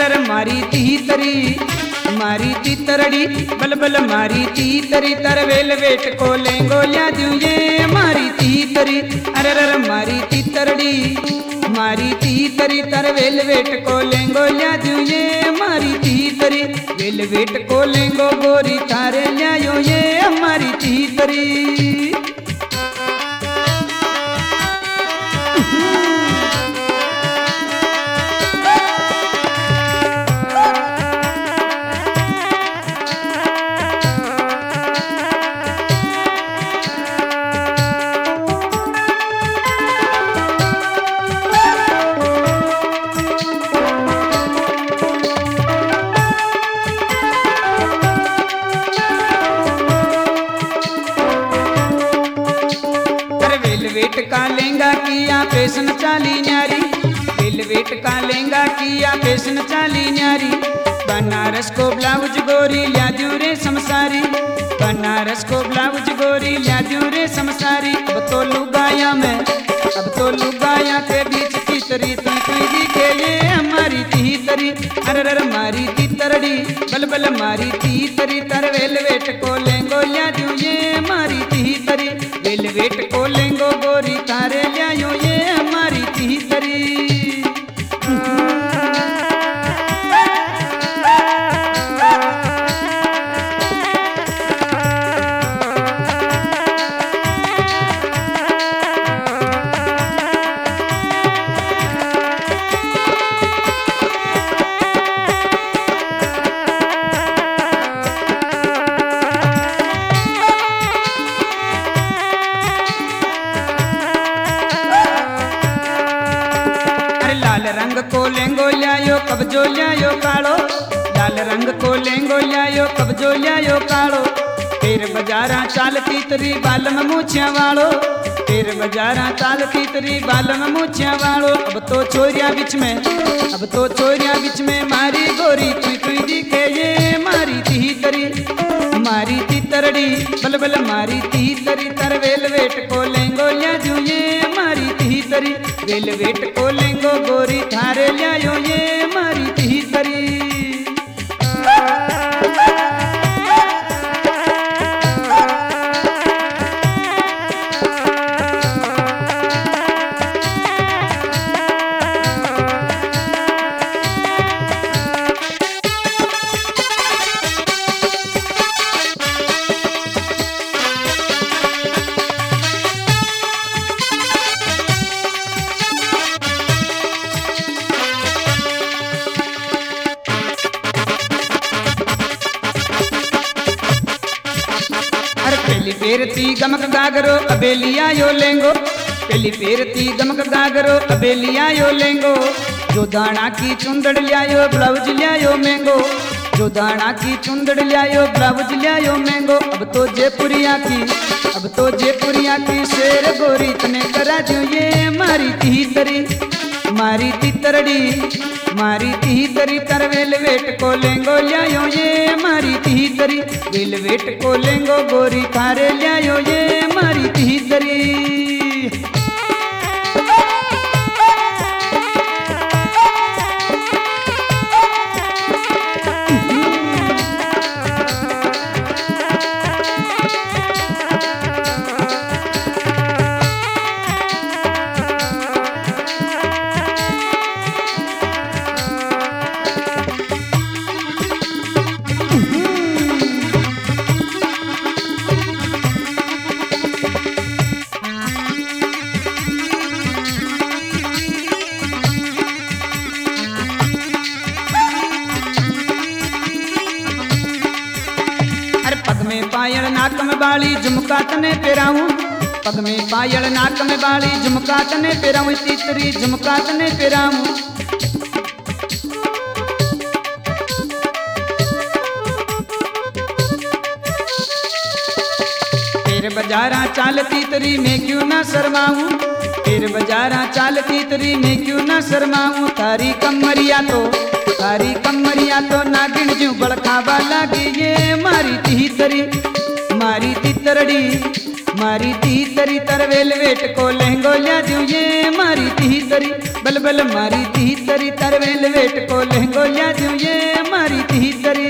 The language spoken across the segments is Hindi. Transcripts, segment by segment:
अरे मारी तीतरड़ी बल बल मारी तीतरी तर वेल वेट को लेंगो या जुए मारी तीतरी अरे मारी तीतरड़ी मारी तीतरी तर वेल वेट को लेंगो या जुए मारी तीतरी वेल वेट को लेंगो गोरी थारे ल्यायो ये हमारी तीतरी। वेलवेट का लहंगा किया फैशन चाली न्यारी वेलवेट का लहंगा किया फैशन चाली न्यारी बनारस को ब्लाउज गोरी ल्याजू रे समसारी बनारस को ब्लाउज गोरी ल्याजू रे समसारी अब तो लुगाया के बीच तीतरी तुई के ये हमारी तीतरी अरे मारी तीतरड़ी बल बल मारी तीतरी तर वेलवेट को लेंगो ल्याजू ये मारी तीतरी वेलवेट को लेंगो गोरी तारे ल्यायो ये हमारी तीतरी। लाल रंग को लेंगो ल्यायो कब्जो ल्यायो कालो लाल रंग को लेंगो ल्यायो कब्जो ल्यायो कालो फिर बजारा चाल तीतरी बालम मूछिया वालो फिर बजारा चाल तीतरी बालम मूछिया वालो अब तो चोरिया बिच में मारी गोरी तुई दिखे ये मारी तीतरड़ी बल बल मारी तीतरी तर वेलवेट को लेंगो ल्याजू ये मारी तीतरी वेलवेट को लेंगो गोरी थारे ल्यायो ये मारी तीतरी। पहली फेरती गमक गागरो अबेलिया यो लेंगो पहली फेरती गमक गागरो अबेलिया यो लेंगो जो दाना की चुंदड़ लियायो ब्लाउज लियायो महंगो जो दाना की चुंदड़ लियायो ब्लाउज लियायो महंगो अब तो जयपुरिया की शेर गोरी तने करा जो ये मारी तीतरड़ी मारी तीतरी तर वेलवेट को लेंगो ल्यायो ये मारी तीतरी वेलवेट को लेंगो गोरी थारे ल्यायो ये मारी तीतरी। पायल नाक में बाली झुमका तने पेराऊं पग में पायल नाक में बाली झुमका तने पेराऊं तीतरी झुमका तने पेराऊं तेरे बजारा चाल तीतरी में क्यों ना शर्माऊं तेरे बजारा चाल तीतरी में क्यों ना शर्माऊं थारी कमरिया तो नागिन जू बड़खावा लागी ये मारी तीतरड़ी मारी तीतरी तरवेल वेट को लहंगो ल्या जू ये मारी तीतरी बल बल मारी तीतरी तरवेल वेट को लहंगो ल्या जू ये मारी तीतरी।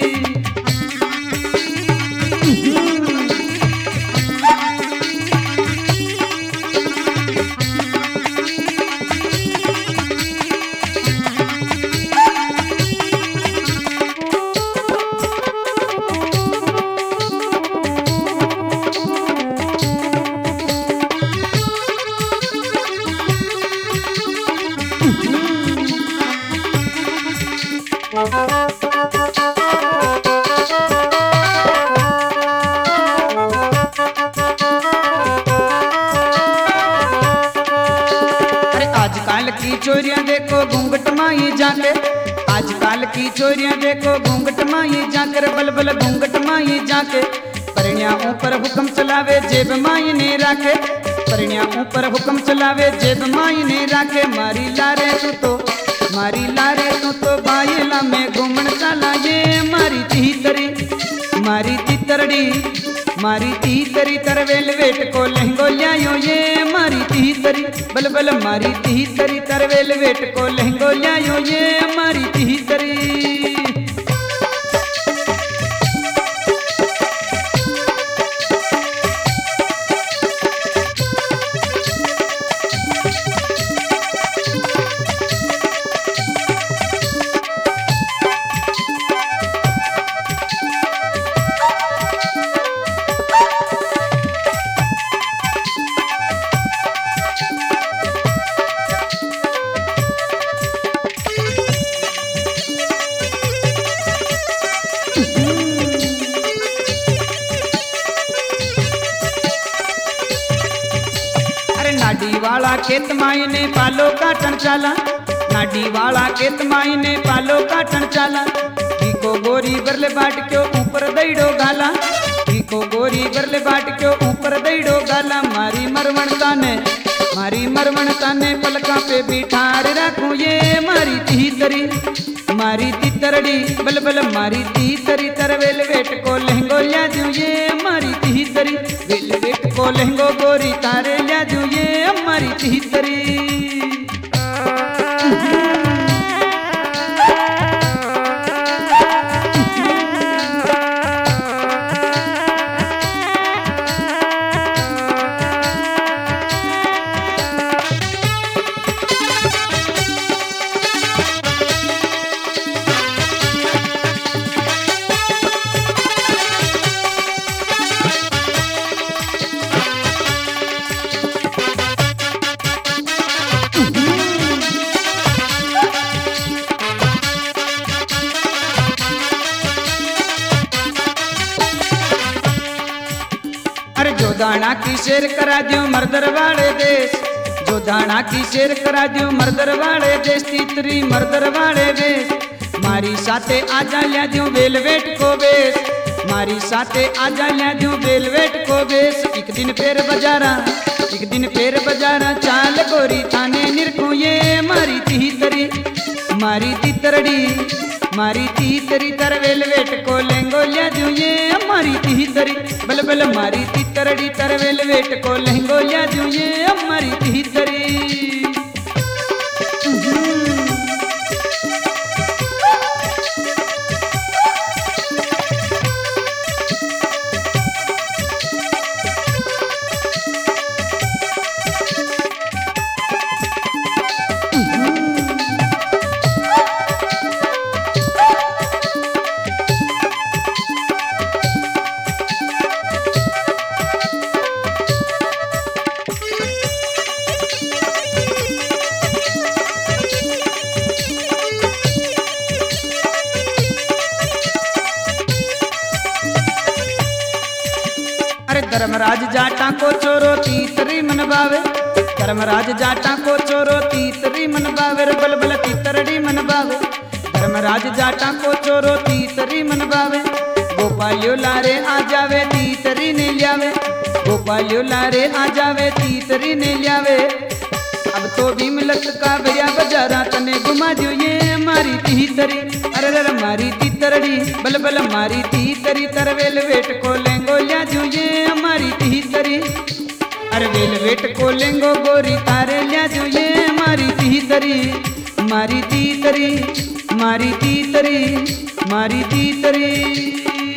आजकल की चोरियां देखो घूंघट माई जाके, आजकल की चोरियां देखो घूंघट माई जाकर बल बल घूंघट माई जाके। परिणिया ऊपर हुक्म चलावे जेब माई ने राखे, परिणिया ऊपर हुक्म चलावे जेब माई ने राखे। मारी लारे तू तो मारी लारे तू तो बायला में घूमन चला ये मारी तीतरी मारी तीतरड़ी मारी तीतरी तरवेल वेट को लहंगो ल्यायो ये मारी तीतरी बल बल मारी तीतरी तरवेल वेट को लहंगो ल्यायो ये मारी तीतरी। नाडी वाला खेत माई ने पालो काटन चाला, नाडी वाला खेत माई ने पालो काटन चाला। को गोरी बरले बाट क्यों ऊपर दईडो गाला, को गोरी बरले बाट क्यों ऊपर दईडो गाला। मारी मरवणता ने पलका पे बिठार रखूं ये मारी तीतरी मारी तीतरड़ी बल बल मारी तीतरी तरवेल वेट को लहंगो ल्या जू ये मारी तीतरी वेल वेट को लहंगो गोरी तारे ल्या जू ये मारी तीतरी। जो दाना की शेर करा दियो मर्दर वाले देश, जो दाना की शेर करा दियो मर्दर वाले देश। तीतरी मर्दर वाले देश मारी साथे आजा ल्या दियो वेलवेट को बेस, मारी साथे आजा ल्या दियो वेलवेट को बेस। एक दिन फेर बजारा एक दिन फेर बजारा चाल गोरी थाने निरखूं ये मारी तीतरी मारी तीतरड़ी मारी तीतरी तरवेल वेट को लहंगो ल्या जू ये मारी तीतरी बल बल मारी तीतरड़ी तरवेल वेट को लहंगो ल्या जू ये मारी तीतरी। धर्मराज जाटा को चोरो तीतरी मन बावे, धर्मराज जाटा को चोरो तीतरी मन बावे बल बल तीतरड़ी मन बावे। धर्मराज जाटा को चोरो तीतरी मन बावे। गोपालियो लारे आ जावे तीतरी ने ल्यावे, गोपालियो लारे आ जावे तीतरी ने ल्यावे। अब तो भी मिलत का भैया बजारा तने घुमा दियो ये मारी तीतरी अरे मारी तीतरड़ी बल बल मारी तीतरी तरवेल वेट को लहंगो ल्या जू ये मारी तीतरी। तीतरी। अरे वेलवेट को लेंगो गोरी तारे लिया जो ये मारी तीतरी, मारी तीतरी, मारी तीतरी, मारी तीतरी।